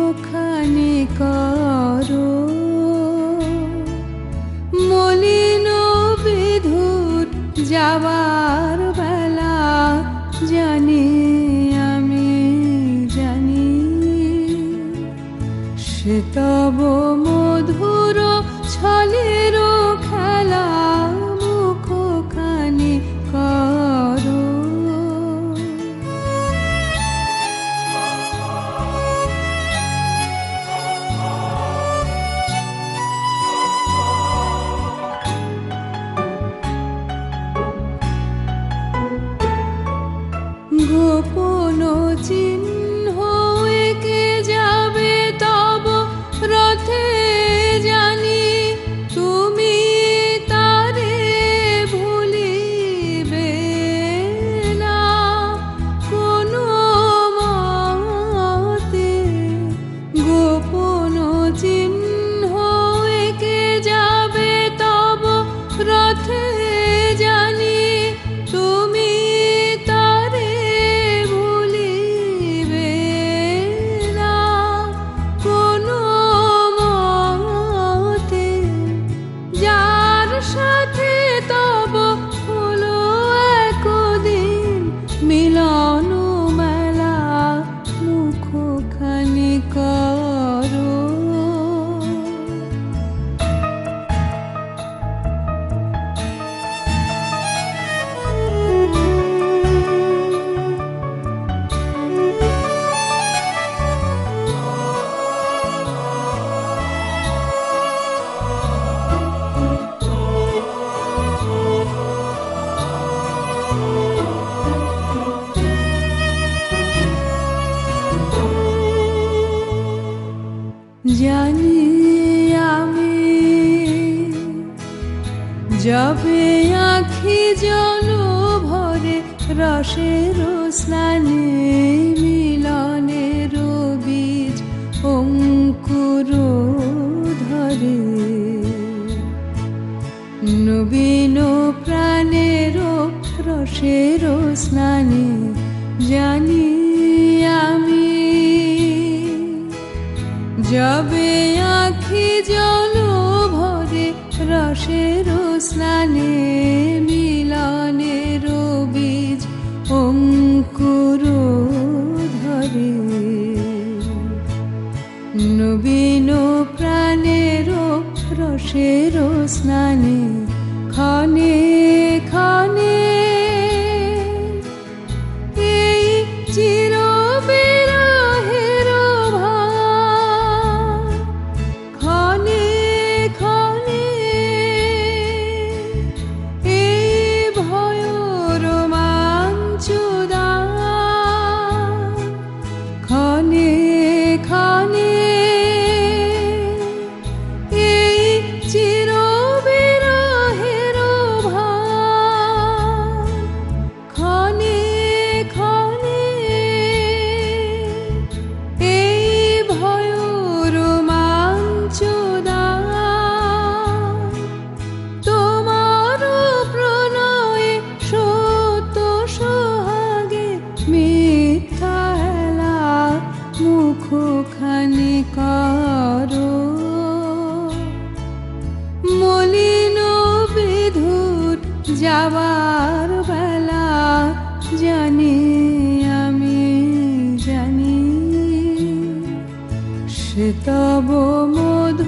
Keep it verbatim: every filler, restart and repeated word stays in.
মুখখানি করো মলিন বিধুর যাবার বেলা জানি আমি জানি সে তব মধুর ছলের খেলা মুখখানি করো গোপন চিহ্ন এঁকে যাবে তব রথে জানি তুমি তারে ভুলিবে না কোনো মতে গোপন চিহ্ন এঁকে যাবে তব রথে জানি তুমি মিলন মেলা মুখখানি করো জানি আমি যাবে আখি জল ভরে রসের স্নানে মিলনের বীজ অঙ্কুর ধরে নবীন প্রাণের রসের স্নানে জানি আমি যাবে আখি জল ভরে রসের স্নানে মিলনের বীজ অঙ্কুর ধরে নবীন প্রাণের রসের স্নানে ক্ষণে ক্ষণে এই চির মুখখানি করো মলিন বিধুর যাবার বেলা জানি আমি জানি সে তব মধু